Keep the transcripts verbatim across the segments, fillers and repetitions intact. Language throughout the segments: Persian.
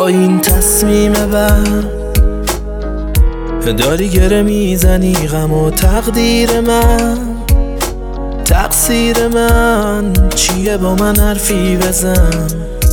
با این تصمیم بد داری گره میزنی غم و تقدیر من. تقصیر من چیه؟ با من حرفی بزن،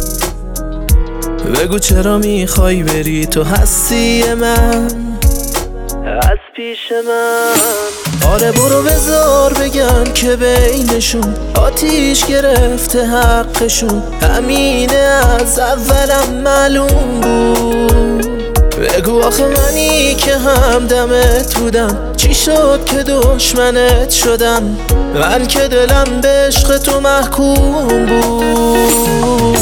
بگو چرا میخوای بری تو هستی من از پیش من. آره برو بذار بگن که بینشون آتیش گرفته حقشون، همینه از اولم معلوم بود. بگو آخه منی که همدمت بودم چی شد که دشمنت شدم؟ من که دلم به عشق تو محکوم بود.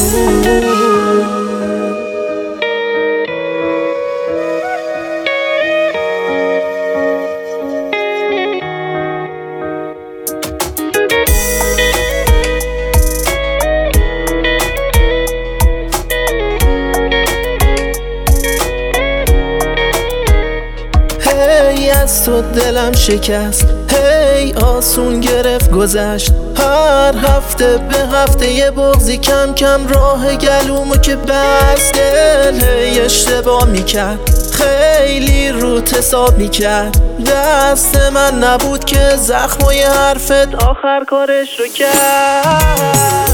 هی از تو دلم شکست، هی آسون گرفت گذشت. هر هفته به هفته یه بغضی کم کم راه گلومو که بست. دل هی اشتباه میکرد، خیلی روت حساب میکرد. دست من نبود که زخمای حرفت آخر کارش رو کرد.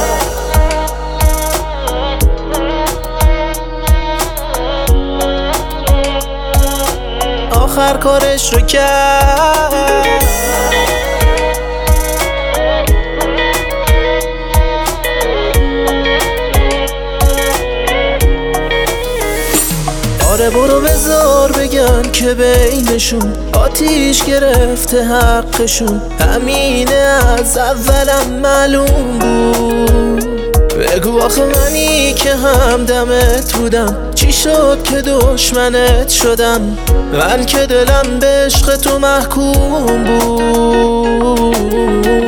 آخر کارش رو کرد. آره برو بذار بگن که بینشون آتیش گرفته حقشون، همینه از اولم معلوم بود. بگو آخه منی که همدمت بودم چی شد که دشمنت شدم؟ من که دلم به عشق تو محکوم بود.